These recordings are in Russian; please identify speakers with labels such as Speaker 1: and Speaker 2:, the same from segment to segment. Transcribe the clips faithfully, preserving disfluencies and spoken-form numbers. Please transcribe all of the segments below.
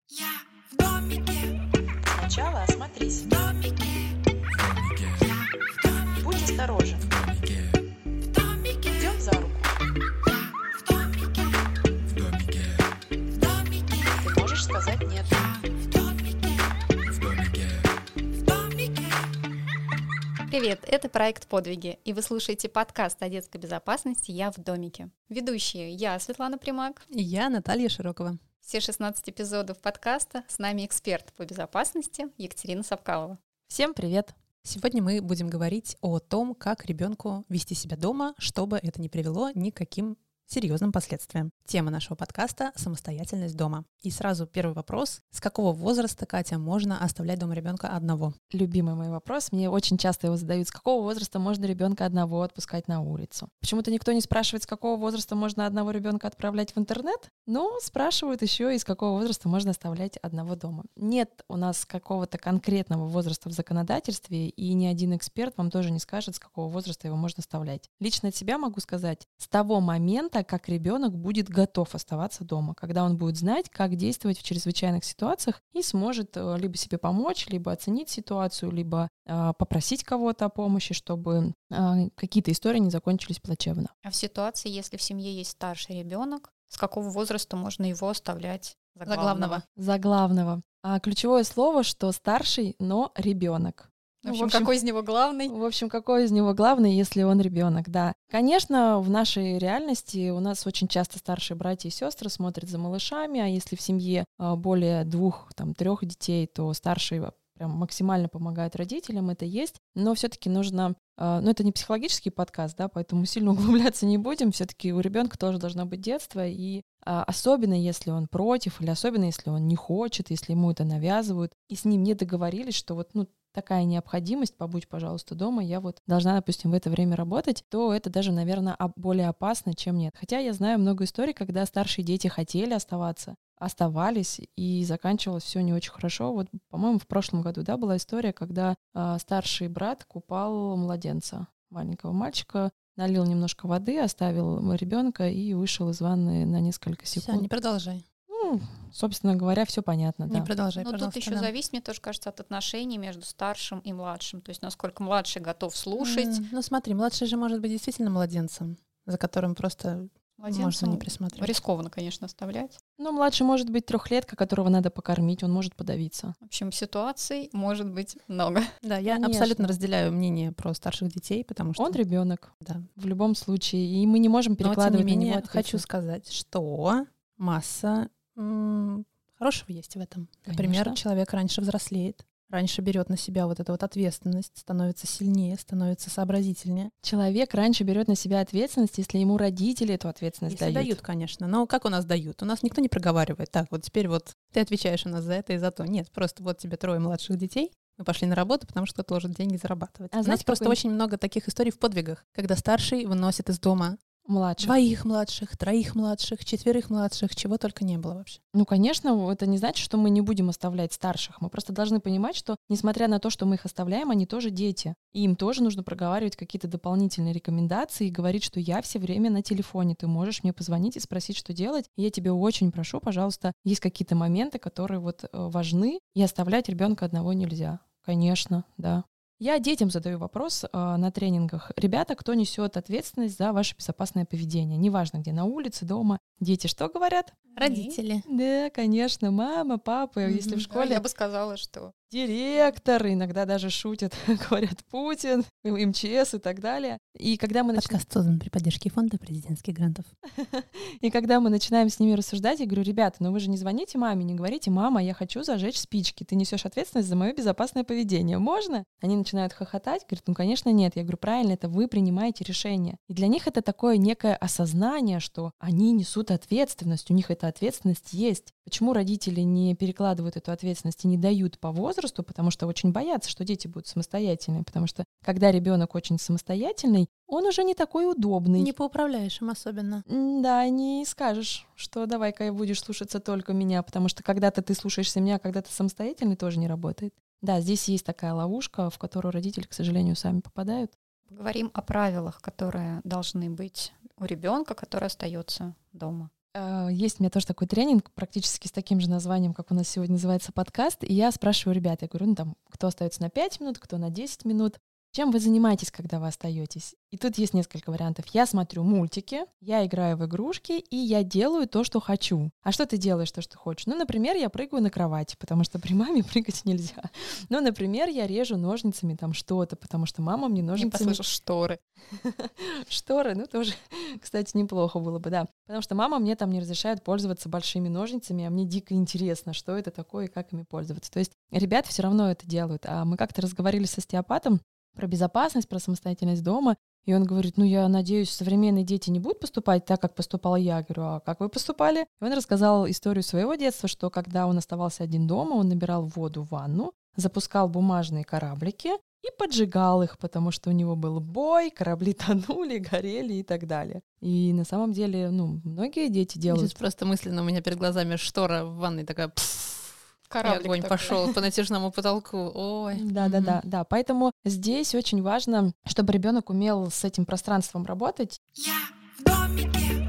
Speaker 1: Я в домике.
Speaker 2: Сначала осмотрись.
Speaker 1: В домике. Я в домике.
Speaker 2: Будь осторожен.
Speaker 1: В домике.
Speaker 2: Идем за руку.
Speaker 1: Я в домике.
Speaker 3: В домике,
Speaker 1: В домике.
Speaker 2: Ты можешь сказать нет.
Speaker 1: Я в домике.
Speaker 3: в домике.
Speaker 1: В домике.
Speaker 4: Привет, это проект «Подвиги», и вы слушаете подкаст о детской безопасности «Я в домике». Ведущие я, Светлана Примак.
Speaker 5: И я, Наталья Широкова.
Speaker 4: Все шестнадцать эпизодов подкаста с нами эксперт по безопасности Екатерина Сапкалова.
Speaker 5: Всем привет! Сегодня мы будем говорить о том, как ребенку вести себя дома, чтобы это не привело ни к каким серьезным последствиям. Тема нашего подкаста — самостоятельность дома. И сразу первый вопрос. С какого возраста, Катя, можно оставлять дома ребенка одного?
Speaker 6: Любимый мой вопрос. Мне очень часто его задают. С какого возраста можно ребенка одного отпускать на улицу? Почему-то никто не спрашивает, с какого возраста можно одного ребенка отправлять в интернет, но спрашивают еще и с какого возраста можно оставлять одного дома. Нет у нас какого-то конкретного возраста в законодательстве, и ни один эксперт вам тоже не скажет, с какого возраста его можно оставлять. Лично от себя могу сказать, с того момента, как ребенок будет готов оставаться дома, когда он будет знать, как действовать в чрезвычайных ситуациях и сможет либо себе помочь, либо оценить ситуацию, либо э, попросить кого-то о помощи, чтобы э, какие-то истории не закончились плачевно.
Speaker 4: А в ситуации, если в семье есть старший ребенок, с какого возраста можно его оставлять за
Speaker 5: За
Speaker 4: главного?
Speaker 5: главного.
Speaker 6: За главного. А ключевое слово, что старший, но ребенок.
Speaker 4: В общем, какой из него главный?
Speaker 6: В общем, какой из него главный, если он ребенок, да. Конечно, в нашей реальности у нас очень часто старшие братья и сестры смотрят за малышами, а если в семье а, более двух, там, трех детей, то старший прям максимально помогает родителям, это есть. Но все-таки нужно, а, ну это не психологический подкаст, да, поэтому сильно углубляться не будем. Все-таки у ребенка тоже должно быть детство, и а, особенно если он против, или особенно если он не хочет, если ему это навязывают, и с ним не договорились, что вот, ну, такая необходимость, побудь, пожалуйста, дома, я вот должна, допустим, в это время работать, то это даже, наверное, более опасно, чем нет. Хотя я знаю много историй, когда старшие дети хотели оставаться, оставались, и заканчивалось все не очень хорошо. Вот, по-моему, в прошлом году, да, была история, когда э, старший брат купал младенца, маленького мальчика, налил немножко воды, оставил ребенка и вышел из ванны на несколько
Speaker 5: Всё,
Speaker 6: секунд.
Speaker 5: не продолжай.
Speaker 6: Ну, собственно говоря, все понятно,
Speaker 5: Не
Speaker 6: да.
Speaker 5: продолжай,
Speaker 4: Ну, тут
Speaker 5: пожалуйста.
Speaker 4: еще
Speaker 5: да.
Speaker 4: зависит, мне тоже кажется, от отношений между старшим и младшим. То есть насколько младший готов слушать.
Speaker 5: М, Ну смотри, младший же может быть действительно младенцем, за которым просто можно
Speaker 4: Младенцам
Speaker 5: не присматривать.
Speaker 4: рискованно, конечно, оставлять.
Speaker 6: Ну, младший может быть трехлетка, которого надо покормить, он может подавиться.
Speaker 4: В общем, ситуаций может быть много.
Speaker 5: Да, я
Speaker 6: Конечно.
Speaker 5: абсолютно разделяю мнение про старших детей, потому что
Speaker 6: Он ребенок
Speaker 5: да.
Speaker 6: в любом случае, и мы не можем
Speaker 5: Но, тем не
Speaker 6: перекладывать на него
Speaker 5: менее,
Speaker 6: ответственность.
Speaker 5: хочу сказать, что масса м, хорошего есть в этом. Например,
Speaker 6: Конечно.
Speaker 5: человек раньше взрослеет, раньше берет на себя вот эту вот ответственность, становится сильнее, становится сообразительнее.
Speaker 6: Человек раньше берет на себя ответственность, если ему родители эту ответственность
Speaker 5: Если
Speaker 6: дают.
Speaker 5: дают, конечно. Но как у нас дают? У нас никто не проговаривает. Так, вот теперь вот ты отвечаешь у нас за это и за то. Нет, просто вот тебе трое младших детей, мы пошли на работу, потому что кто-то должен деньги зарабатывать.
Speaker 6: А
Speaker 5: у
Speaker 6: знаете,
Speaker 5: нас просто
Speaker 6: какой-
Speaker 5: очень много таких историй в подвигах, когда старший выносит из дома
Speaker 6: Младших.
Speaker 5: двоих младших, троих младших, четверых младших, чего только не было вообще.
Speaker 6: Ну, конечно, это не значит, что мы не будем оставлять старших. Мы просто должны понимать, что, несмотря на то, что мы их оставляем, они тоже дети. И им тоже нужно проговаривать какие-то дополнительные рекомендации и говорить, что я все время на телефоне, ты можешь мне позвонить и спросить, что делать. И я тебя очень прошу, пожалуйста, есть какие-то моменты, которые вот э, важны, и оставлять ребенка одного нельзя. Конечно, да. Я детям задаю вопрос э, на тренингах. Ребята, кто несет ответственность за ваше безопасное поведение? Неважно, где, на улице, дома. Дети что говорят?
Speaker 5: Родители.
Speaker 6: Да, конечно, мама, папа,
Speaker 5: Мгм.
Speaker 6: если в
Speaker 4: Да,
Speaker 6: школе
Speaker 4: я бы сказала, что
Speaker 6: директор, иногда даже шутят, говорят Путин, эм че эс и так далее. И когда мы начинаем...
Speaker 5: Подкаст создан при поддержке фонда президентских грантов.
Speaker 6: И когда мы начинаем с ними рассуждать, я говорю, ребята, ну вы же не звоните маме, не говорите, мама, я хочу зажечь спички, ты несешь ответственность за мое безопасное поведение, можно? Они начинают хохотать, говорят, ну конечно нет. Я говорю, правильно, это вы принимаете решение. И для них это такое некое осознание, что они несут ответственность, у них эта ответственность есть. Почему родители не перекладывают эту ответственность и не дают по возрасту? Потому что очень боятся, что дети будут самостоятельные. Потому что когда ребенок очень самостоятельный, он уже не такой удобный.
Speaker 5: Не поуправляешь им особенно.
Speaker 6: М, Да, не скажешь, что давай-ка будешь слушаться только меня, потому что когда-то ты слушаешься меня, а когда ты самостоятельный, тоже не работает. Да, здесь есть такая ловушка, в которую родители, к сожалению, сами попадают.
Speaker 4: поговорим о правилах, которые должны быть у ребенка, который остается дома.
Speaker 6: Э, Есть у меня тоже такой тренинг, практически с таким же названием, как у нас сегодня называется подкаст, и я спрашиваю ребят, я говорю, ну там, кто остается на пять минут, кто на десять минут, чем вы занимаетесь, когда вы остаетесь? И тут есть несколько вариантов. Я смотрю мультики, я играю в игрушки, и я делаю то, что хочу. А что ты делаешь, то, что хочешь? Ну, например, я прыгаю на кровати, потому что при маме прыгать нельзя. Ну, например, я режу ножницами там что-то, потому что мама мне
Speaker 4: Не
Speaker 6: ножницами...
Speaker 4: послышал шторы.
Speaker 6: Шторы, ну, тоже, кстати, неплохо было бы, да. Потому что мама мне там не разрешает пользоваться большими ножницами, а мне дико интересно, что это такое и как ими пользоваться. То есть ребята все равно это делают. А мы как-то разговаривали с остеопатом про безопасность, про самостоятельность дома, и он говорит, ну, я надеюсь, современные дети не будут поступать так, как поступала я. Я говорю, а как вы поступали? И он рассказал историю своего детства, что когда он оставался один дома, он набирал воду в ванну, запускал бумажные кораблики и поджигал их, потому что у него был бой, корабли тонули, горели и так далее. И на самом деле, ну, многие дети делают...
Speaker 5: Здесь просто мысленно у меня перед глазами штора в ванной такая... И
Speaker 4: Кораблик
Speaker 5: огонь
Speaker 4: такой.
Speaker 5: пошел по натяжному потолку. Ой.
Speaker 6: Да, да, да, да. Поэтому здесь очень важно, чтобы ребенок умел с этим пространством работать.
Speaker 1: Я в домике,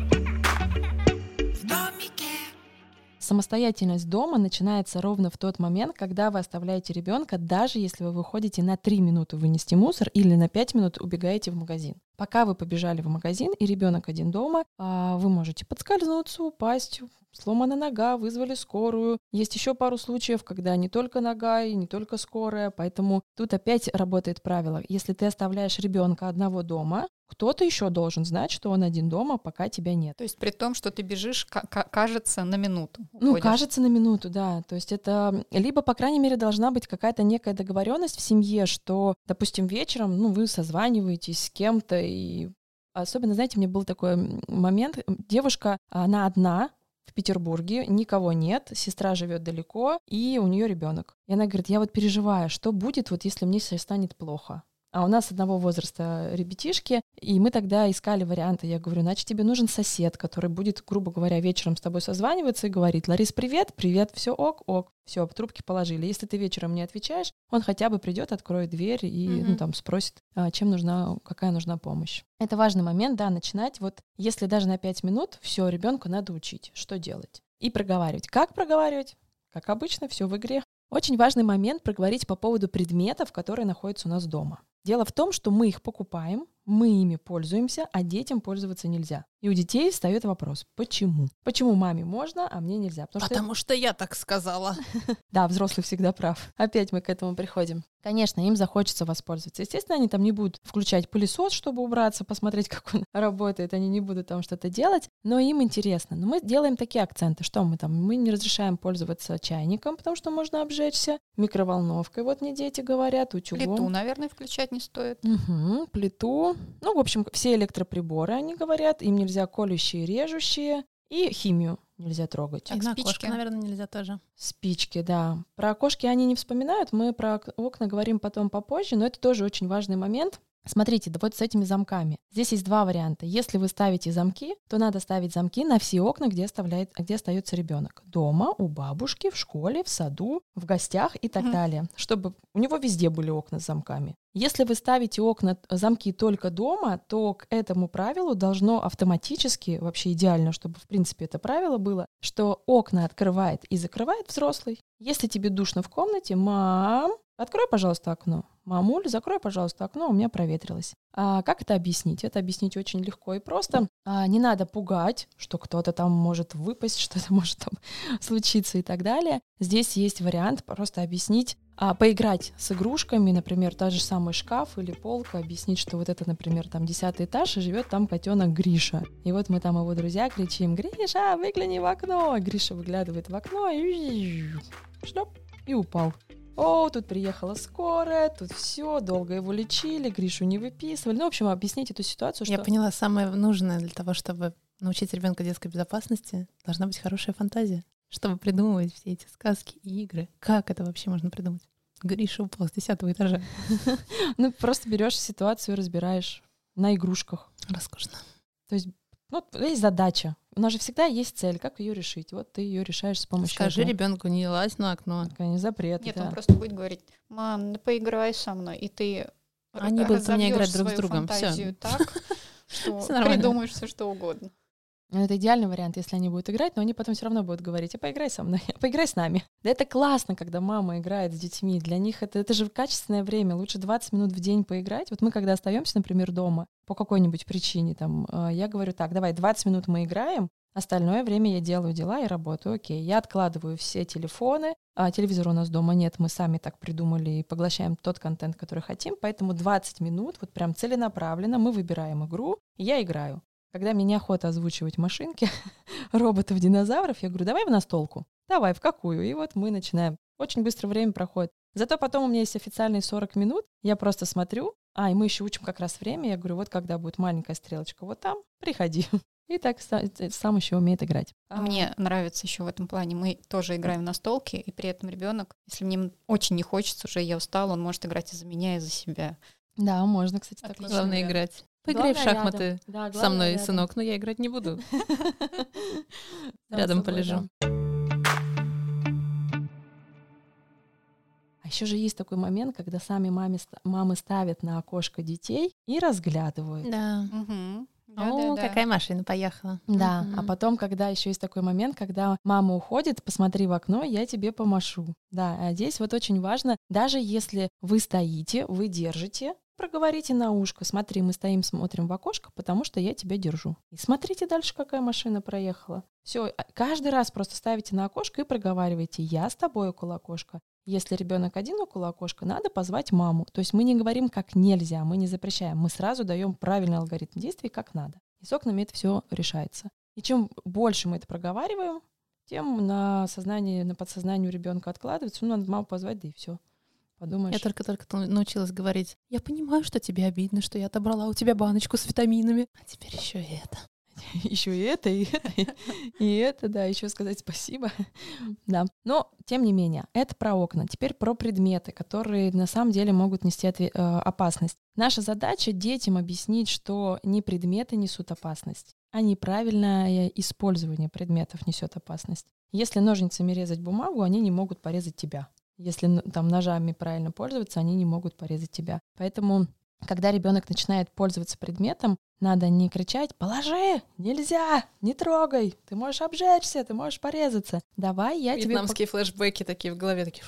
Speaker 1: в домике.
Speaker 6: Самостоятельность дома начинается ровно в тот момент, когда вы оставляете ребенка, даже если вы выходите на три минуты вынести мусор или на пять минут убегаете в магазин. Пока вы побежали в магазин и ребенок один дома, а, вы можете подскользнуться, упасть, сломана нога, вызвали скорую. Есть еще пару случаев, когда не только нога и не только скорая, поэтому тут опять работает правило. Если ты оставляешь ребенка одного дома, кто-то еще должен знать, что он один дома, пока тебя нет.
Speaker 4: То есть при том, что ты бежишь, ка- ка- кажется, на минуту.
Speaker 6: Ну,
Speaker 4: уходишь.
Speaker 6: кажется, на минуту, да. То есть это либо, по крайней мере, должна быть какая-то некая договоренность в семье, что, допустим, вечером, ну, вы созваниваетесь с кем-то, и особенно, знаете, мне был такой момент, девушка, она одна в Петербурге, никого нет, сестра живет далеко, и у нее ребенок. И она говорит, я вот переживаю, что будет, вот если мне сейчас станет плохо. А у нас одного возраста ребятишки, и мы тогда искали варианты. Я говорю, значит, тебе нужен сосед, который будет, грубо говоря, вечером с тобой созваниваться и говорит, Ларис, привет, привет, все ок, ок, все, трубки положили. Если ты вечером не отвечаешь, он хотя бы придет, откроет дверь и
Speaker 4: Мгм.
Speaker 6: ну, там спросит, а, чем нужна, какая нужна помощь. Это важный момент, да, начинать. Вот если даже на пять минут, все, ребенку надо учить, что делать. И проговаривать. Как проговаривать? Как обычно, все в игре. Очень важный момент проговорить по поводу предметов, которые находятся у нас дома. Дело в том, что мы их покупаем, мы ими пользуемся, а детям пользоваться нельзя. И у детей встает вопрос, почему? Почему маме можно, а мне нельзя? Потому что
Speaker 5: Потому что я так сказала.
Speaker 6: да, взрослый всегда прав. Опять мы к этому приходим. Конечно, им захочется воспользоваться. Естественно, они там не будут включать пылесос, чтобы убраться, посмотреть, как он работает. Они не будут там что-то делать, но им интересно. Но мы делаем такие акценты. Что мы там? Мы не разрешаем пользоваться чайником, потому что можно обжечься. Микроволновкой, вот мне дети говорят, утюгом.
Speaker 4: Плиту, наверное, включать не стоит.
Speaker 6: Мгм, плиту. Ну, в общем, все электроприборы, они говорят. Им нельзя колющие, режущие. И химию нельзя трогать.
Speaker 4: Так,
Speaker 5: И на
Speaker 4: спички.
Speaker 5: окошко, наверное, нельзя тоже.
Speaker 6: Спички, да. Про окошки они не вспоминают, мы про ок- окна говорим потом попозже, но это тоже очень важный момент. Смотрите, да вот с этими замками. Здесь есть два варианта. Если вы ставите замки, то надо ставить замки на все окна, где, оставляет, где остается ребенок. Дома, у бабушки, в школе, в саду, в гостях и так
Speaker 4: Мгм.
Speaker 6: далее. Чтобы у него везде были окна с замками. Если вы ставите окна, замки только дома, то к этому правилу должно автоматически, вообще идеально, чтобы в принципе это правило было, что окна открывает и закрывает взрослый. Если тебе душно в комнате, мам, открой, пожалуйста, окно. Мамуль, закрой, пожалуйста, окно, у меня проветрилось. А как это объяснить? Это объяснить очень легко и просто. А, не надо пугать, что кто-то там может выпасть, что-то может там случиться и так далее. Здесь есть вариант просто объяснить, а, поиграть с игрушками, например, тот же самый шкаф или полка, объяснить, что вот это, например, там десятый этаж, и живет там котенок Гриша. И вот мы там его друзья кричим: Гриша, выгляни в окно! И Гриша выглядывает в окно и шлеп, и упал. О, тут приехала скорая, тут все, долго его лечили, Гришу не выписывали. Ну, в общем, объяснить эту ситуацию, что...
Speaker 5: Я поняла, самое нужное для того, чтобы научить ребенка детской безопасности, должна быть хорошая фантазия, чтобы придумывать все эти сказки и игры. Как это вообще можно придумать? Гриша упал с десятого этажа.
Speaker 6: Ну, просто берешь ситуацию и разбираешь на игрушках.
Speaker 5: Роскошно.
Speaker 6: То есть, ну, есть задача. У нас же всегда есть цель, как ее решить. Вот ты ее решаешь с помощью
Speaker 5: Скажи
Speaker 6: этого.
Speaker 5: ребенку, не лазь на окно.
Speaker 6: Такая не запрет.
Speaker 4: Нет,
Speaker 6: да.
Speaker 4: он просто будет говорить: мам, ну поиграй со мной, и ты
Speaker 5: Они будут у меня
Speaker 4: разовьёшь
Speaker 5: играть друг с
Speaker 4: свою
Speaker 5: другом. Всё.
Speaker 4: фантазию так, что
Speaker 5: Всё нормально.
Speaker 4: придумаешь все что угодно.
Speaker 6: Ну, это идеальный вариант, если они будут играть, но они потом все равно будут говорить: а поиграй со мной, а поиграй с нами. Да это классно, когда мама играет с детьми. Для них это, это же качественное время. Лучше двадцать минут в день поиграть. Вот мы, когда остаемся, например, дома по какой-нибудь причине, там, я говорю: так, давай, двадцать минут мы играем, остальное время я делаю дела и работаю. Окей, я откладываю все телефоны, а телевизора у нас дома нет, мы сами так придумали и поглощаем тот контент, который хотим, поэтому двадцать минут, вот прям целенаправленно мы выбираем игру, и я играю. Когда мне неохота озвучивать машинки, роботов, динозавров, я говорю: давай в настолку. Давай, в какую? И вот мы начинаем. Очень быстро время проходит. Зато потом у меня есть официальные сорок минут, я просто смотрю, а, и мы еще учим как раз время, я говорю: вот когда будет маленькая стрелочка, вот там, приходи. И так сам еще умеет играть.
Speaker 4: А мне нравится еще в этом плане. Мы тоже играем в настолки, и при этом ребенок, если мне очень не хочется, уже я устала, он может играть и за меня, и за себя.
Speaker 6: Да, можно, кстати, так.
Speaker 5: Главное играть. Поиграй в шахматы
Speaker 6: да,
Speaker 5: со мной,
Speaker 6: рядом.
Speaker 5: сынок, но я играть не буду. Рядом полежу.
Speaker 6: А еще же есть такой момент, когда сами маме, мамы ставят на окошко детей и разглядывают.
Speaker 5: Да.
Speaker 4: Угу.
Speaker 5: О, какая машина поехала.
Speaker 6: Да, а потом, когда еще есть такой момент, когда мама уходит, посмотри в окно, я тебе помашу. Да, а здесь вот очень важно, даже если вы стоите, вы держите, проговорите на ушко: смотри, мы стоим, смотрим в окошко, потому что я тебя держу. И смотрите дальше, какая машина проехала. Все, каждый раз просто ставите на окошко и проговариваете: я с тобой около окошка. Если ребенок один около окошка, надо позвать маму. То есть мы не говорим, как нельзя, мы не запрещаем, мы сразу даем правильный алгоритм действий, как надо. И с окнами это все решается. И чем больше мы это проговариваем, тем на сознании, на подсознании у ребенка откладывается: ну, надо маму позвать, да и все. Подумаешь.
Speaker 5: Я только-только научилась говорить: я понимаю, что тебе обидно, что я отобрала у тебя баночку с витаминами, а теперь еще и это.
Speaker 6: Еще и это, и это, и это, да, еще сказать спасибо. Да. Но, тем не менее, это про окна. Теперь про предметы, которые на самом деле могут нести отве- э, опасность. Наша задача детям объяснить, что не предметы несут опасность, а неправильное использование предметов несет опасность. Если ножницами резать бумагу, они не могут порезать тебя. Если там ножами правильно пользоваться, они не могут порезать тебя. Поэтому, когда ребенок начинает пользоваться предметом, надо не кричать: положи, нельзя, не трогай, ты можешь обжечься, ты можешь порезаться. Давай я тебе...
Speaker 5: Вьетнамские флешбеки такие в голове, такие...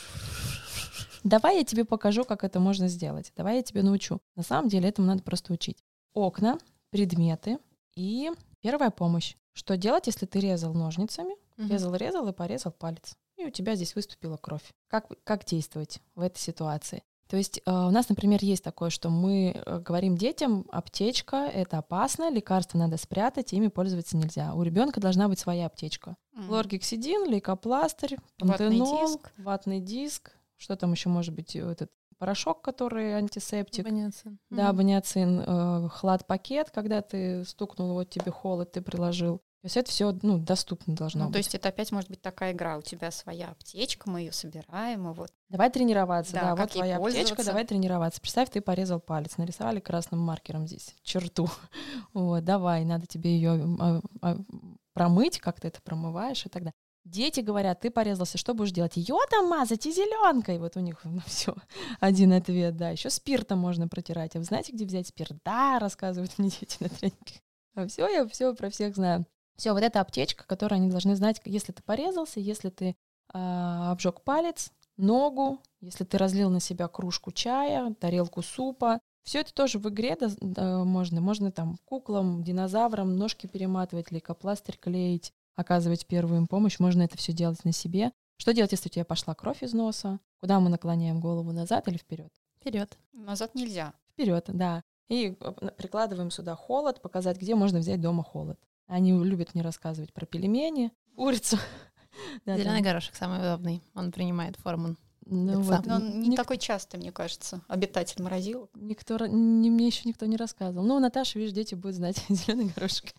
Speaker 6: Давай я тебе покажу, как это можно сделать. Давай я тебе научу. На самом деле этому надо просто учить. Окна, предметы и первая помощь. Что делать, если ты резал ножницами,
Speaker 5: Мгм.
Speaker 6: резал-резал и порезал палец, и у тебя здесь выступила кровь? Как, как действовать в этой ситуации? То есть э, у нас, например, есть такое, что мы э, говорим детям: аптечка — это опасно, лекарства надо спрятать, ими пользоваться нельзя. У ребенка должна быть своя аптечка.
Speaker 4: Мгм.
Speaker 6: Лоргексидин, лейкопластырь,
Speaker 4: Ватный
Speaker 6: пантенол,
Speaker 4: диск.
Speaker 6: ватный диск. Что там еще может быть? Этот порошок, который антисептик.
Speaker 5: Баниацин.
Speaker 6: Да,
Speaker 5: Мгм.
Speaker 6: баниацин, э, хлад-пакет, когда ты стукнул, вот тебе холод, ты приложил. То есть это все, ну, доступно должно
Speaker 4: Ну,
Speaker 6: быть.
Speaker 4: то есть это опять может быть такая игра. У тебя своя аптечка, мы ее собираем, и вот.
Speaker 6: Давай тренироваться,
Speaker 4: Да,
Speaker 6: да,
Speaker 4: как
Speaker 6: вот
Speaker 4: ей
Speaker 6: твоя аптечка,
Speaker 4: пользоваться.
Speaker 6: давай тренироваться. Представь, ты порезал палец, нарисовали красным маркером здесь черту. Вот, давай, надо тебе ее промыть, как ты это промываешь и так далее. Дети говорят: ты порезался, что будешь делать? Йодом мазать и зеленкой. Вот у них ну, все один ответ, да. Еще спиртом можно протирать. А вы знаете, где взять спирт? Да, рассказывают мне дети на тренингах. А все, я все про всех знаю. Все, вот эта аптечка, которую они должны знать, если ты порезался, если ты а, обжег палец, ногу, если ты разлил на себя кружку чая, тарелку супа. Все это тоже в игре да, да, можно. Можно там куклам, динозаврам ножки перематывать, лейкопластырь клеить, оказывать первую им помощь. Можно это все делать на себе. Что делать, если у тебя пошла кровь из носа? Куда мы наклоняем голову, назад или вперед?
Speaker 5: Вперед.
Speaker 4: Назад нельзя.
Speaker 6: Вперед, да. И прикладываем сюда холод, показать, где можно взять дома холод. Они любят мне рассказывать про пельмени, курицу. Да,
Speaker 5: Зеленый
Speaker 6: там.
Speaker 5: горошек самый удобный. Он принимает форму.
Speaker 6: Ну,
Speaker 5: это
Speaker 6: вот.
Speaker 5: сам.
Speaker 4: Но он не
Speaker 6: Ник-
Speaker 4: такой частый, мне кажется, обитатель морозилок.
Speaker 6: Никто, ра- не, мне еще никто не рассказывал. Ну, Наташа, видишь, дети будут знать зеленый горошек.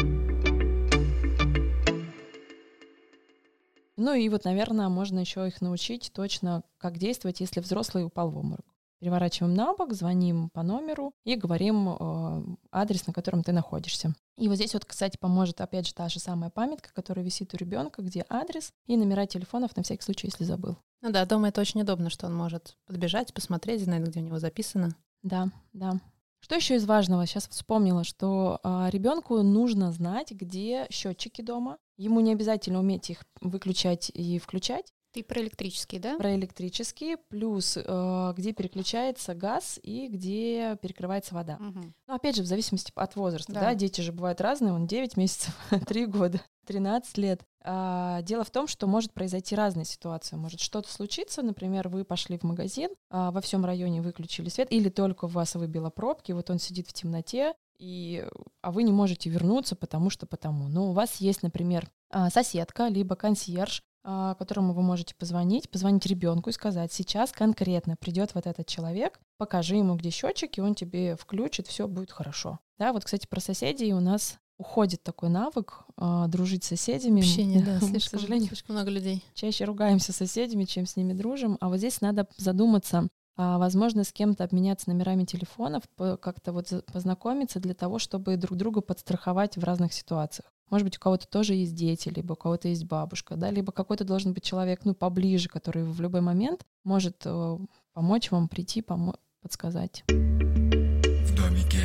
Speaker 6: Ну и вот, наверное, можно еще их научить точно, как действовать, если взрослый упал в обморок. Переворачиваем на бок, звоним по номеру и говорим э, адрес, на котором ты находишься. И вот здесь вот, кстати, поможет опять же та же самая памятка, которая висит у ребенка, где адрес и номера телефонов на всякий случай, если забыл.
Speaker 5: Ну да, дома это очень удобно, что он может подбежать, посмотреть, знает, где у него записано.
Speaker 6: Да, да. Что еще из важного? Сейчас вспомнила, что а, ребенку нужно знать, где счетчики дома. Ему не обязательно уметь их выключать и включать.
Speaker 4: Ты про электрические, да?
Speaker 6: Про электрические, плюс э, где переключается газ и где перекрывается вода.
Speaker 4: Угу.
Speaker 6: Ну, опять же, в зависимости от возраста, да,
Speaker 4: Да.
Speaker 6: дети же бывают разные, он девять месяцев, три года, тринадцать лет. А, дело в том, что может произойти разная ситуация. Может что-то случиться, например, вы пошли в магазин, а, во всем районе выключили свет, или только у вас выбило пробки, вот он сидит в темноте, и, а вы не можете вернуться, потому что потому. Но у вас есть, например, а, соседка, либо консьерж, а, которому вы можете позвонить, позвонить ребенку и сказать: сейчас конкретно придет вот этот человек, покажи ему, где счетчики, он тебе включит, все будет хорошо. Да, вот, кстати, про соседей у нас уходит такой навык а, дружить с соседями.
Speaker 5: Общение, да,
Speaker 6: К
Speaker 5: слишком,
Speaker 6: сожалению,
Speaker 5: слишком много людей.
Speaker 6: чаще ругаемся с соседями, чем с ними дружим. А вот здесь надо задуматься, а, возможно, с кем-то обменяться номерами телефонов, по- как-то вот за- познакомиться для того, чтобы друг друга подстраховать в разных ситуациях. Может быть, у кого-то тоже есть дети, либо у кого-то есть бабушка, да, либо какой-то должен быть человек, ну, поближе, который в любой момент может э, помочь вам прийти, помо- подсказать.
Speaker 3: В домике.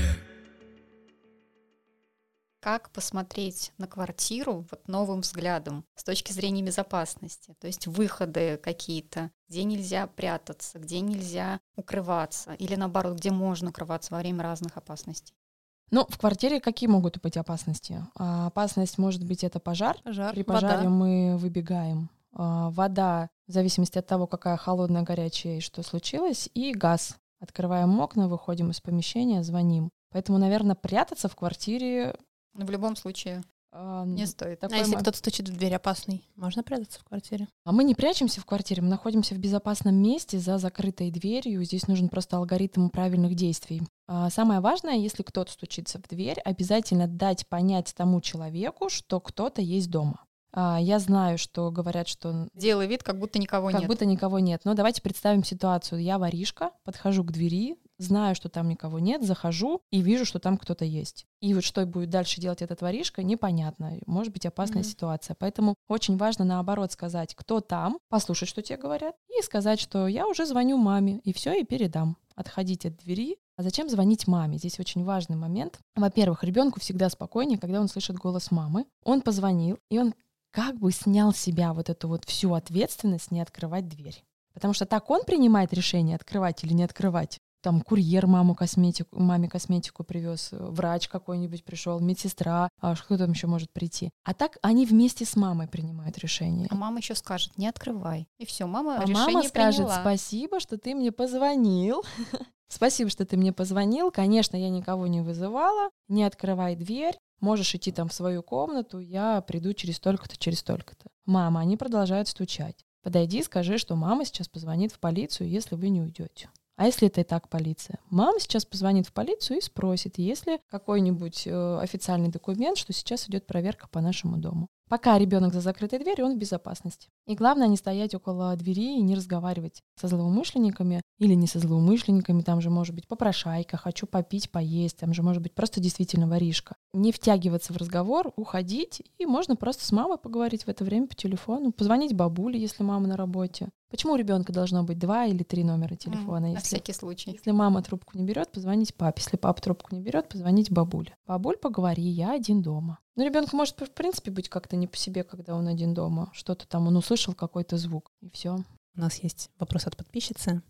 Speaker 4: Как посмотреть на квартиру вот новым взглядом с точки зрения безопасности? То есть выходы какие-то, где нельзя прятаться, где нельзя укрываться, или наоборот, где можно укрываться во время разных опасностей.
Speaker 6: Ну, в квартире какие могут быть опасности? А, опасность может быть это пожар.
Speaker 5: Пожар,
Speaker 6: При пожаре
Speaker 5: вода.
Speaker 6: мы выбегаем. А, вода, в зависимости от того, какая холодная, горячая и что случилось, и газ. Открываем окна, выходим из помещения, звоним. Поэтому, наверное, прятаться в квартире
Speaker 4: Но в любом случае
Speaker 6: а,
Speaker 4: не стоит.
Speaker 6: такой
Speaker 5: А если
Speaker 6: мо-
Speaker 5: кто-то стучит в дверь опасный, можно прятаться в квартире?
Speaker 6: А мы не прячемся в квартире, мы находимся в безопасном месте за закрытой дверью. Здесь нужен просто алгоритм правильных действий. А самое важное, если кто-то стучится в дверь, обязательно дать понять тому человеку, что кто-то есть дома. А, я знаю, что говорят, что
Speaker 4: Делай вид, как будто никого
Speaker 6: как
Speaker 4: нет.
Speaker 6: будто никого нет. Но давайте представим ситуацию. Я воришка, подхожу к двери, знаю, что там никого нет, захожу и вижу, что там кто-то есть. И вот что будет дальше делать этот воришка, непонятно. Может быть опасная
Speaker 5: Мгм.
Speaker 6: ситуация. Поэтому очень важно, наоборот, сказать, кто там, послушать, что тебе говорят, и сказать, что я уже звоню маме, и все, и передам. Отходить от двери. А зачем звонить маме? Здесь очень важный момент. Во-первых, ребенку всегда спокойнее, когда он слышит голос мамы. Он позвонил, и он как бы снял с себя вот эту вот всю ответственность не открывать дверь. Потому что так он принимает решение, открывать или не открывать. Там курьер маму косметику, маме косметику привез, врач какой-нибудь пришел, медсестра, а что там еще может прийти. А так они вместе с мамой принимают решение.
Speaker 4: А мама еще скажет: не открывай. И все, мама
Speaker 6: А
Speaker 4: решение
Speaker 6: мама скажет:
Speaker 4: приняла.
Speaker 6: спасибо, что ты мне позвонил. Спасибо, что ты мне позвонил. Конечно, я никого не вызывала. Не открывай дверь. Можешь идти там в свою комнату. Я приду через столько-то, через столько-то. Мама, они продолжают стучать. Подойди и скажи, что мама сейчас позвонит в полицию, если вы не уйдете. А если это и так полиция? Мама сейчас позвонит в полицию и спросит, есть ли какой-нибудь э, официальный документ, что сейчас идет проверка по нашему дому. Пока ребенок за закрытой дверью, он в безопасности. И главное не стоять около двери и не разговаривать со злоумышленниками или не со злоумышленниками. Там же может быть попрошайка, хочу попить, поесть. Там же может быть просто действительно воришка. Не втягиваться в разговор, уходить. И можно просто с мамой поговорить в это время по телефону. Позвонить бабуле, если мама на работе. Почему у ребенка должно быть два или три номера телефона?
Speaker 4: М, На
Speaker 6: Если,
Speaker 4: всякий случай.
Speaker 6: если мама трубку не берет, позвонить папе. Если папа трубку не берет, позвонить бабуле. Бабуль, поговори, я один дома. Ну, ребенку может, в принципе, быть как-то не по себе, когда он один дома. Что-то там, он услышал какой-то звук, и все.
Speaker 5: У нас есть вопрос от подписчицы.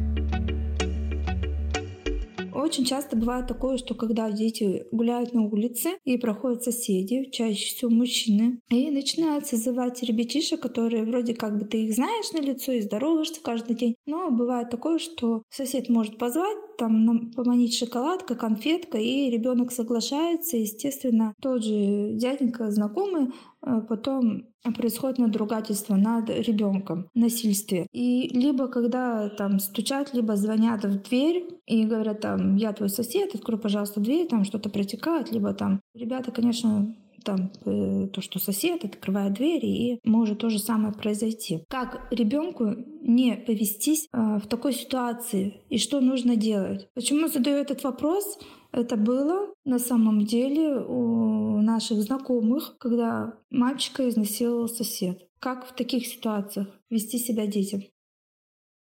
Speaker 1: Очень часто бывает такое, что когда дети гуляют на улице и проходят соседи, чаще всего мужчины, и начинают созывать ребятишек, которые вроде как бы ты их знаешь на лицо и здороваешься каждый день. Но бывает такое, что сосед может позвать, там нам поманить шоколадка, конфетка, и ребенок соглашается. Естественно, тот же дяденька, знакомый, э, потом происходит надругательство над ребенком, насильствие. И либо когда там стучат, либо звонят в дверь и говорят там: я твой сосед, открой, пожалуйста, дверь, там что-то протекает, либо там ребята, конечно, там э, то, что сосед открывает дверь, и может то же самое произойти. Как ребенку не повестись э, в такой ситуации и что нужно делать? Почему задаю этот вопрос? Это было на самом деле у наших знакомых, когда мальчика изнасиловал сосед. Как в таких ситуациях вести себя детям?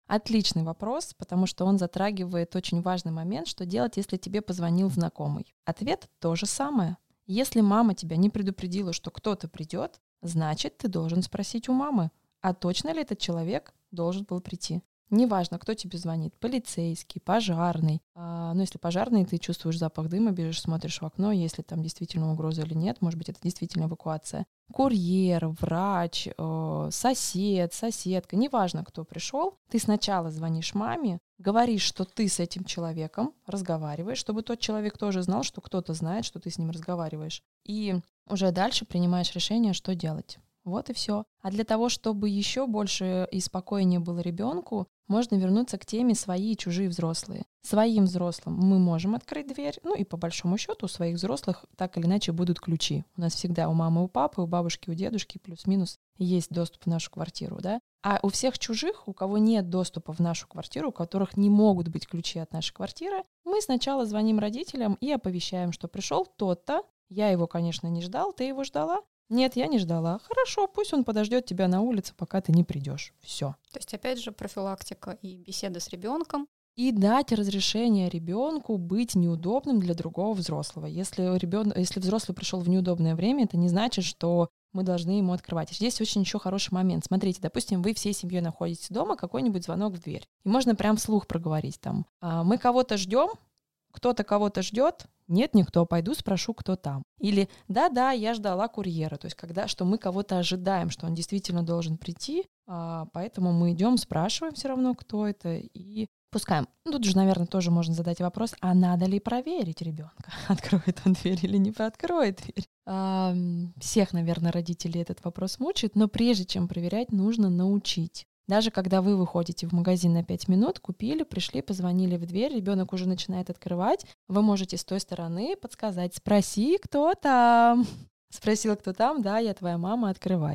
Speaker 6: Отличный вопрос, потому что он затрагивает очень важный момент, что делать, если тебе позвонил знакомый. Ответ то же самое. Если мама тебя не предупредила, что кто-то придет, значит, ты должен спросить у мамы, а точно ли этот человек должен был прийти. Неважно, кто тебе звонит, полицейский, пожарный. А, ну, если пожарный, ты чувствуешь запах дыма, бежишь, смотришь в окно, если там действительно угроза или нет, может быть, это действительно эвакуация. Курьер, врач, э, сосед, соседка, неважно, кто пришел, ты сначала звонишь маме, говоришь, что ты с этим человеком разговариваешь, чтобы тот человек тоже знал, что кто-то знает, что ты с ним разговариваешь. И уже дальше принимаешь решение, что делать. Вот и все. А для того, чтобы еще больше и спокойнее было ребенку, можно вернуться к теме свои и чужие взрослые. Своим взрослым мы можем открыть дверь, ну и по большому счету у своих взрослых так или иначе будут ключи. У нас всегда у мамы, у папы, у бабушки, у дедушки плюс-минус есть доступ в нашу квартиру, да? А у всех чужих, у кого нет доступа в нашу квартиру, у которых не могут быть ключи от нашей квартиры, мы сначала звоним родителям и оповещаем, что пришел тот-то, я его, конечно, не ждал, ты его ждала? Нет, я не ждала. Хорошо, пусть он подождет тебя на улице, пока ты не придешь. Все.
Speaker 4: То есть, опять же, профилактика и беседа с ребенком.
Speaker 6: И дать разрешение ребенку быть неудобным для другого взрослого. Если, ребен... Если взрослый пришел в неудобное время, это не значит, что мы должны ему открывать. Здесь очень еще хороший момент. Смотрите, допустим, вы всей семьей находитесь дома, какой-нибудь звонок в дверь. И можно прям вслух проговорить там. Мы кого-то ждем, кто-то кого-то ждет, нет никто, пойду спрошу, кто там. Или да-да, я ждала курьера, то есть когда, что мы кого-то ожидаем, что он действительно должен прийти, а, поэтому мы идем, спрашиваем все равно, кто это, и пускаем. Ну, тут же, наверное, тоже можно задать вопрос, а надо ли проверить ребенка, откроет он дверь или не откроет дверь. А, всех, наверное, родителей этот вопрос мучает, но прежде чем проверять, нужно научить. Даже когда вы выходите в магазин на пять минут, купили, пришли, позвонили в дверь, ребенок уже начинает открывать, вы можете с той стороны подсказать: спроси, кто там. Спросила, кто там, да, я твоя мама, открывай.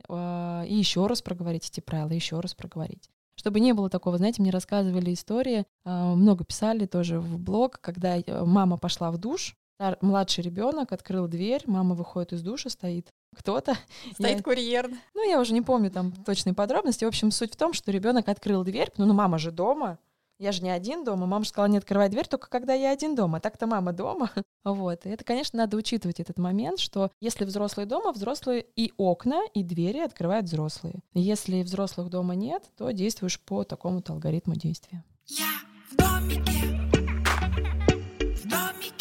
Speaker 6: И еще раз проговорить эти правила, еще раз проговорить. Чтобы не было такого, знаете, мне рассказывали истории, много писали тоже в блог, когда мама пошла в душ, младший ребенок открыл дверь, мама выходит из душа, стоит кто-то.
Speaker 4: Стоит
Speaker 6: я...
Speaker 4: курьер.
Speaker 6: Ну, я уже не помню там точные подробности. В общем, суть в том, что ребенок открыл дверь. Ну, ну, мама же дома. Я же не один дома. Мама же сказала, не открывай дверь, только когда я один дома. Так-то мама дома. Вот. И это, конечно, надо учитывать этот момент, что если взрослые дома, взрослые и окна, и двери открывают взрослые. Если взрослых дома нет, то действуешь по такому-то алгоритму действия.
Speaker 3: Я в домике. В домике.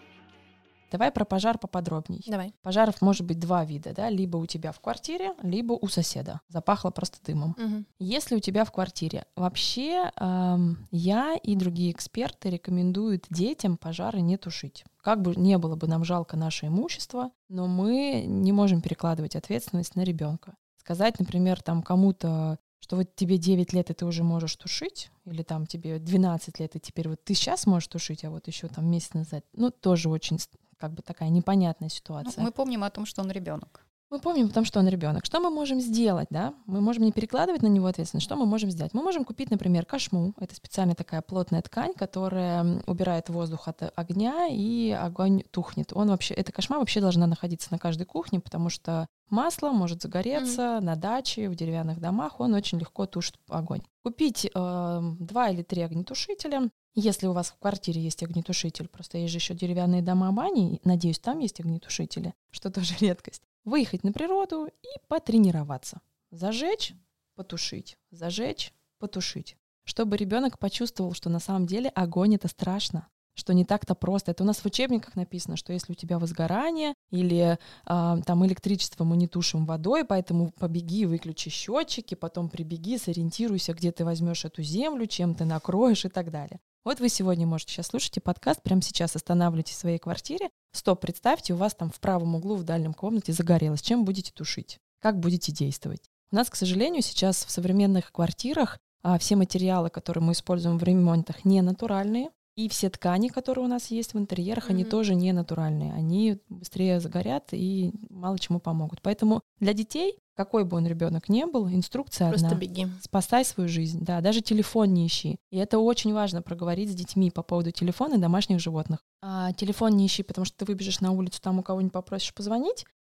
Speaker 6: Давай про пожар поподробней.
Speaker 4: Давай.
Speaker 6: Пожаров может быть два вида, да, либо у тебя в квартире, либо у соседа. Запахло просто дымом.
Speaker 4: Угу.
Speaker 6: Если у тебя в квартире, вообще эм, я и другие эксперты рекомендуют детям пожары не тушить. Как бы не было бы нам жалко наше имущество, но мы не можем перекладывать ответственность на ребенка. Сказать, например, там кому-то, что вот тебе девять лет, и ты уже можешь тушить, или там тебе двенадцать лет, и теперь вот ты сейчас можешь тушить, а вот еще там месяц назад, ну, тоже очень как бы такая непонятная ситуация.
Speaker 4: Ну, мы помним о том, что он ребенок.
Speaker 6: Мы помним о том, что он ребенок. Что мы можем сделать, да? Мы можем не перекладывать на него ответственность. Что мы можем сделать? Мы можем купить, например, кошму. Это специальная такая плотная ткань, которая убирает воздух от огня, и огонь тухнет. Он вообще, эта кошма вообще должна находиться на каждой кухне, потому что масло может загореться mm-hmm. на даче, в деревянных домах. Он очень легко тушит огонь. Купить э, два или три огнетушителя. Если у вас в квартире есть огнетушитель, просто есть же еще деревянные дома-бани, надеюсь, там есть огнетушители, что тоже редкость. Выехать на природу и потренироваться. Зажечь, потушить, зажечь, потушить. Чтобы ребенок почувствовал, что на самом деле огонь — это страшно, что не так-то просто. Это у нас в учебниках написано, что если у тебя возгорание или э, там электричество мы не тушим водой, поэтому побеги, выключи счетчики, потом прибеги, сориентируйся, где ты возьмешь эту землю, чем ты накроешь и так далее. Вот вы сегодня можете сейчас слушайте подкаст, прямо сейчас останавливайтесь в своей квартире. Стоп, представьте, у вас там в правом углу в дальнем комнате загорелось. Чем будете тушить? Как будете действовать? У нас, к сожалению, сейчас в современных квартирах а, все материалы, которые мы используем в ремонтах, не натуральные. И все ткани, которые у нас есть в интерьерах, mm-hmm. они тоже не натуральные. Они быстрее загорят и мало чему помогут. Поэтому для детей, какой бы он ребенок ни был, инструкция
Speaker 4: Просто
Speaker 6: одна.
Speaker 4: беги.
Speaker 6: Спасай свою жизнь. Да, даже телефон не ищи. И это очень важно проговорить с детьми по поводу телефона и домашних животных. А, телефон не ищи, потому что ты выбежишь на улицу, там у кого-нибудь попросишь позвонить.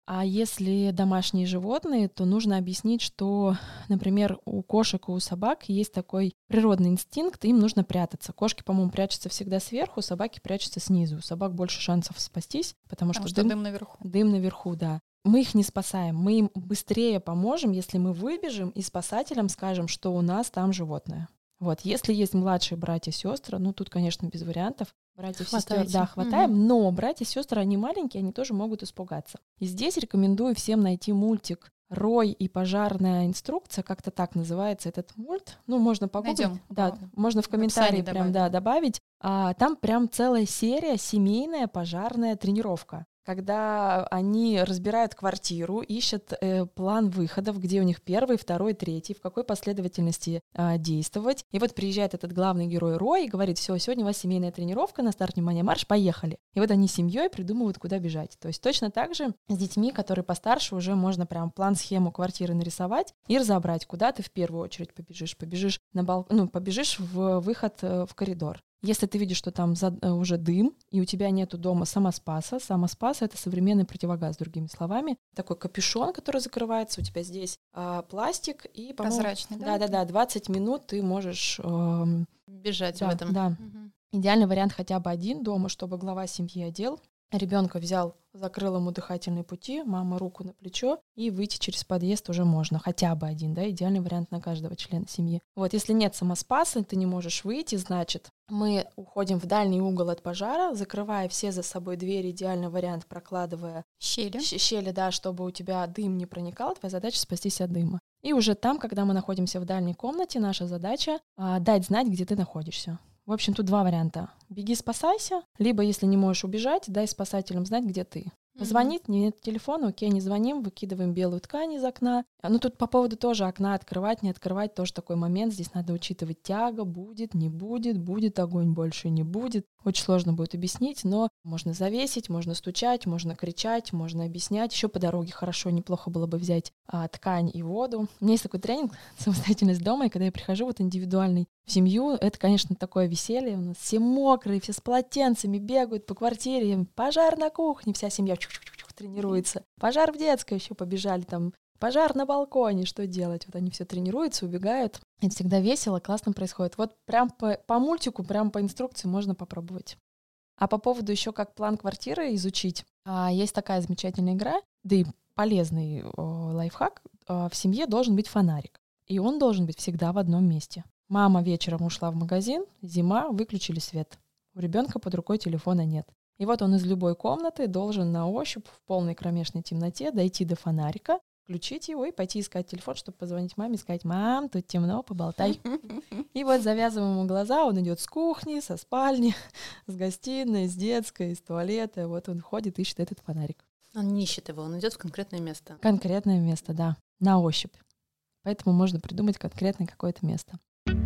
Speaker 6: А если домашние животные, то нужно объяснить, что, например, у кошек и у собак есть такой природный инстинкт, им нужно прятаться. Кошки, по-моему, прячутся всегда сверху, собаки прячутся снизу. У собак больше шансов спастись, потому,
Speaker 4: Потому
Speaker 6: что,
Speaker 4: что
Speaker 6: дым,
Speaker 4: дым наверху.
Speaker 6: дым наверху, да. Мы их не спасаем, мы им быстрее поможем, если мы выбежим и спасателям скажем, что у нас там животное. Вот, если есть младшие братья и сестры, ну тут, конечно, без вариантов. Братьев, сестер,
Speaker 5: Хватайте.
Speaker 6: да, хватаем,
Speaker 5: Мгм.
Speaker 6: но братья и сестры, они маленькие, они тоже могут испугаться. И здесь рекомендую всем найти мультик «Рой и пожарная инструкция», как-то так называется этот мульт. Ну, можно погуглить.
Speaker 4: Найдём.
Speaker 6: Да,
Speaker 4: Ладно.
Speaker 6: можно в
Speaker 4: В
Speaker 6: комментарии
Speaker 4: описании
Speaker 6: прям да, добавить. А, там прям целая серия семейная пожарная тренировка, когда они разбирают квартиру, ищут э, план выходов, где у них первый, второй, третий, в какой последовательности а, действовать. И вот приезжает этот главный герой Рой и говорит: все, сегодня у вас семейная тренировка, на старт, внимание, марш, поехали. И вот они с семьей придумывают, куда бежать. То есть точно так же с детьми, которые постарше, уже можно прям план-схему квартиры нарисовать и разобрать, куда ты в первую очередь побежишь. Побежишь на бал... ну, побежишь в выход э, в коридор. Если ты видишь, что там за, э, уже дым, и у тебя нету дома самоспаса, самоспас — это современный противогаз, другими словами. Такой капюшон, который закрывается, у тебя здесь э, пластик, и, по-моему...
Speaker 4: Прозрачный, да?
Speaker 6: Да-да-да, двадцать минут ты можешь... эм,
Speaker 5: Бежать
Speaker 6: да,
Speaker 5: в этом.
Speaker 6: да.
Speaker 5: Мгм.
Speaker 6: Идеальный вариант хотя бы один дома, чтобы глава семьи одел, ребенка взял, закрыл ему дыхательные пути, мама руку на плечо, и выйти через подъезд уже можно. Хотя бы один, да, идеальный вариант на каждого члена семьи. Вот, если нет самоспаса, ты не можешь выйти, значит, мы уходим в дальний угол от пожара, закрывая все за собой двери, идеальный вариант, прокладывая
Speaker 4: Щели.
Speaker 6: щ- щели, да, чтобы у тебя дым не проникал, твоя задача спастись от дыма. И уже там, когда мы находимся в дальней комнате, наша задача а, дать знать, где ты находишься. В общем, тут два варианта. Беги, спасайся, либо, если не можешь убежать, дай спасателям знать, где ты. Звонит, нет телефона, окей, не звоним, выкидываем белую ткань из окна. Ну, тут по поводу тоже окна открывать, не открывать, тоже такой момент. Здесь надо учитывать: тяга, будет, не будет, будет огонь, больше не будет. Очень сложно будет объяснить, но можно завесить, можно стучать, можно кричать, можно объяснять. Еще по дороге хорошо, неплохо было бы взять а, ткань и воду. У меня есть такой тренинг «Самостоятельность дома», и когда я прихожу вот индивидуальный в семью, это, конечно, такое веселье. У нас все мокрые, все с полотенцами бегают по квартире. Пожар на кухне, вся семья чух-чух-чух тренируется. Пожар в детской, еще побежали там. Пожар на балконе, что делать? Вот они все тренируются, убегают. Это всегда весело, классно происходит. Вот прям по, по мультику, прям по инструкции можно попробовать. А по поводу еще как план квартиры изучить, а, есть такая замечательная игра, да и полезный о, лайфхак. А, в семье должен быть фонарик, и он должен быть всегда в одном месте. Мама вечером ушла в магазин, зима, выключили свет. У ребенка под рукой телефона нет. И вот он из любой комнаты должен на ощупь в полной кромешной темноте дойти до фонарика, включить его и пойти искать телефон, чтобы позвонить маме и сказать: «Мам, тут темно, поболтай». И вот завязываем ему глаза, он идет с кухни, со спальни, с гостиной, с детской, из туалета. Вот он ходит, ищет этот фонарик.
Speaker 5: Он не ищет его, он идет в конкретное место.
Speaker 6: Конкретное место, да, на ощупь. Поэтому можно придумать конкретное какое-то место.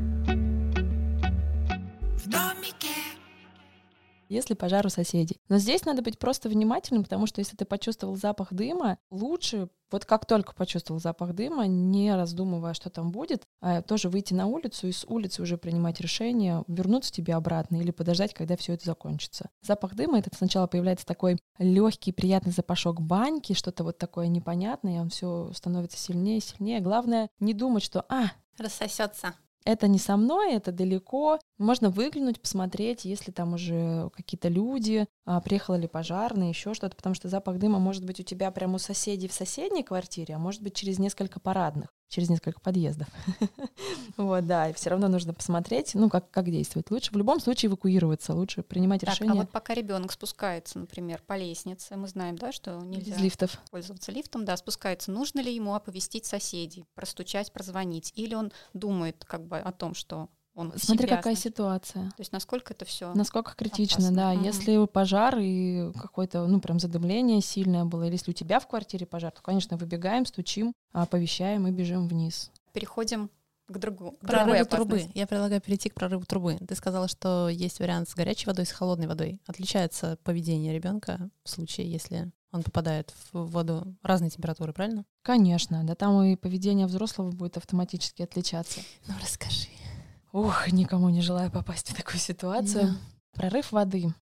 Speaker 3: В домике.
Speaker 6: Если пожар у соседей. Но здесь надо быть просто внимательным, потому что если ты почувствовал запах дыма, лучше, вот как только почувствовал запах дыма, не раздумывая, что там будет, а тоже выйти на улицу и с улицы уже принимать решение, вернуться тебе обратно или подождать, когда все это закончится. Запах дыма — это сначала появляется такой легкий, приятный запашок баньки, что-то вот такое непонятное, и он все становится сильнее и сильнее. Главное не думать, что «а,
Speaker 5: Рассосется.
Speaker 6: это не со мной, это далеко». Можно выглянуть, посмотреть, если там уже какие-то люди, а, приехала ли пожарная, еще что-то, потому что запах дыма может быть у тебя прямо у соседей в соседней квартире, а может быть через несколько парадных, через несколько подъездов. Вот, да, и все равно нужно посмотреть, ну, как, как действовать. Лучше в любом случае эвакуироваться, лучше принимать
Speaker 4: Так, а
Speaker 6: решение
Speaker 4: вот пока ребенок спускается, например, по лестнице, мы знаем, да, что нельзя
Speaker 6: без лифтов.
Speaker 4: пользоваться лифтом, да, спускается, нужно ли ему оповестить соседей, простучать, прозвонить, или он думает как бы о том, что он
Speaker 6: Смотри,
Speaker 4: себя,
Speaker 6: какая
Speaker 4: значит,
Speaker 6: ситуация.
Speaker 4: то есть насколько это все
Speaker 6: Насколько критично,
Speaker 4: опасно.
Speaker 6: да.
Speaker 4: Мгм.
Speaker 6: Если пожар и какое-то, ну, прям задымление сильное было, или если у тебя в квартире пожар, то, конечно, выбегаем, стучим, оповещаем и бежим вниз.
Speaker 4: Переходим к другу, к другой
Speaker 5: Прорыв трубы.
Speaker 4: опасности.
Speaker 5: Я предлагаю перейти к прорыву трубы. Ты сказала, что есть вариант с горячей водой, с холодной водой. Отличается поведение ребенка в случае, если он попадает в воду разной температуры, правильно?
Speaker 6: Конечно, да, там и поведение взрослого будет автоматически отличаться.
Speaker 5: Ну, расскажи.
Speaker 6: Ух, никому не желаю попасть в такую ситуацию.
Speaker 5: Да.
Speaker 6: Прорыв воды.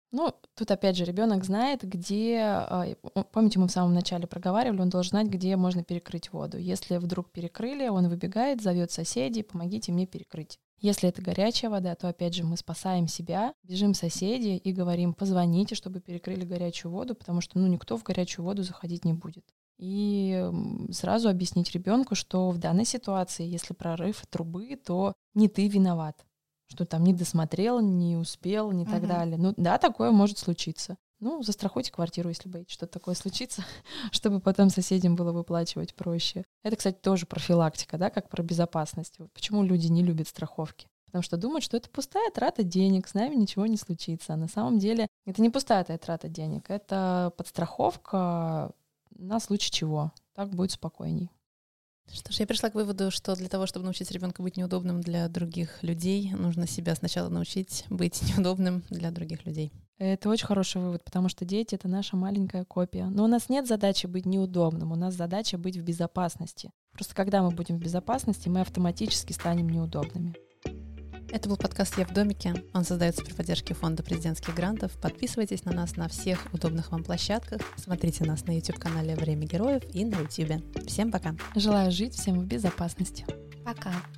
Speaker 6: Ну, тут опять же ребенок знает, где, помните, мы в самом начале проговаривали, он должен знать, где можно перекрыть воду. Если вдруг перекрыли, он выбегает, зовет соседей, помогите мне перекрыть. Если это горячая вода, то опять же мы спасаем себя, бежим соседей и говорим, позвоните, чтобы перекрыли горячую воду, потому что ну, никто в горячую воду заходить не будет. И сразу объяснить ребенку, что в данной ситуации, если прорыв трубы, то не ты виноват. Что там не досмотрел, не успел, не так
Speaker 1: Мгм.
Speaker 6: далее. Ну да, такое может случиться. Ну, застрахуйте квартиру, если боитесь, что такое случится, чтобы потом соседям было выплачивать проще. Это, кстати, тоже профилактика, да, как про безопасность. Вот почему люди не любят страховки? Потому что думают, что это пустая трата денег, с нами ничего не случится. А на самом деле это не пустая трата денег, это подстраховка на случай чего. Так будет спокойней.
Speaker 5: Что ж, я пришла к выводу, что для того, чтобы научить ребенка быть неудобным для других людей, нужно себя сначала научить быть неудобным для других людей.
Speaker 6: Это очень хороший вывод, потому что дети — это наша маленькая копия. Но у нас нет задачи быть неудобным, у нас задача быть в безопасности. Просто когда мы будем в безопасности, мы автоматически станем неудобными.
Speaker 5: Это был подкаст «Я в домике». Он создается при поддержке Фонда президентских грантов. Подписывайтесь на нас на всех удобных вам площадках. Смотрите нас на YouTube-канале «Время героев» и на YouTube. Всем пока!
Speaker 6: Желаю жить всем в безопасности.
Speaker 4: Пока.